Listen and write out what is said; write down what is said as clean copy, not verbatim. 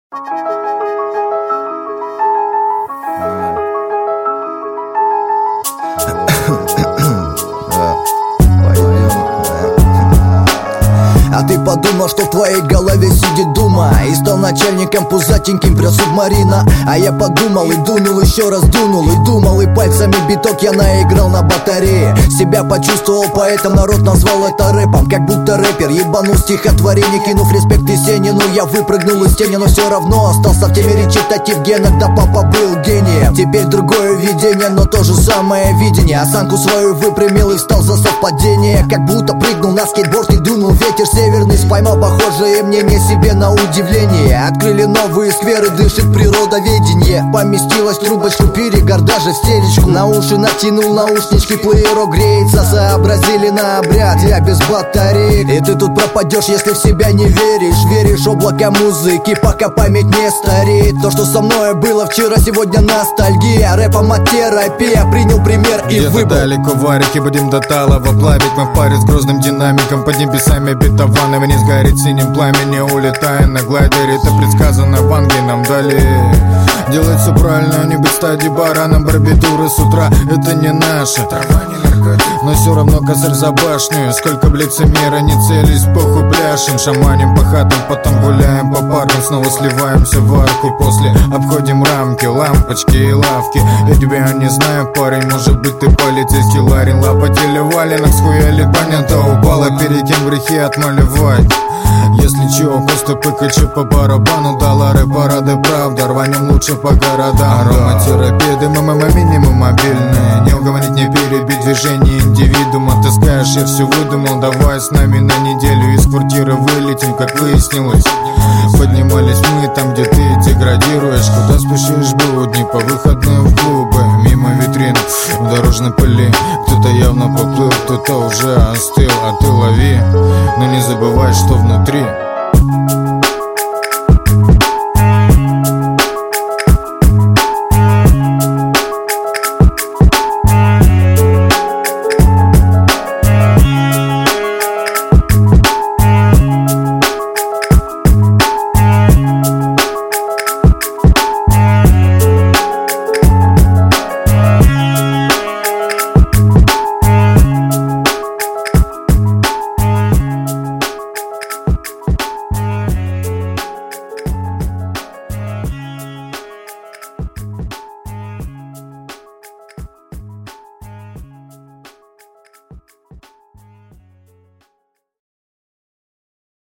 А ты подумал, что в твоей голове сидит дума, и стал начальником пузатеньким прям субмарина. А я подумал и дунул, еще раз дунул, и думал, и пальцами биток я наиграл на батарее. Себя почувствовал поэтом, народ назвал это рэпом. Как будто рэпер ебанул стихотворение, кинув респект Есенину. Я выпрыгнул из тени, но все равно остался в теме речитатив гена. Да папа был гением. Теперь другое видение, но то же самое видение. Осанку свою выпрямил и встал за совпадение. Как будто прыгнул на скейтборд и дунул ветер северный, споймал похожее мнение себе на удивление. Открыли новые сферы, дышит природоведение. Поместилась в трубочку перегор, даже в стелечку. На уши натянул наушнички, плеерок греется. Сообразили на обряд, я без батареек. И ты тут пропадешь, если в себя не веришь. Веришь облако музыки, пока память не стареет. То, что со мной было вчера, сегодня ностальгия. Рэпом от терапия, принял пример и где-то выбрал. далеко варики, будем до талого плавить. Мы в паре с грозным динамиком, под небесами обетованными. Не сгорит синим пламени, улетая на глайдере. Это предсказано в Англии нам дали. Делать все правильно, не быть в стадии бараном. Барбитуры с утра, это не наше. Трава не наркотик, но все равно косарь за башню. Сколько б лицемера, не целись, похуй пляшем. Шаманим по хатам, потом гуляем по паркам. Снова сливаемся в арку, после обходим рамки, лампочки и лавки. Я тебя не знаю, парень, может быть ты полицейский ларин. Лапа теле валенок, схуяли понято упала. Перед кем грехи отмалевать. Если чё, Коста ПКЧ по барабану. Доллары, парады, правда, рванем лучше по городам. Ароматерапия, дымом минимум мобильная. Не уговорить, не перебить движение индивидуума. Ты скажешь, я все выдумал, давай с нами на неделю из квартиры вылетим, как выяснилось. Поднимались мы там, где ты деградируешь. Куда спешишь будни, по выходным в клубы. Мимо витрин, в дорожной пыли. Кто-то явно поплыл, кто-то уже остыл. А ты лови, но не забывай, что внутри.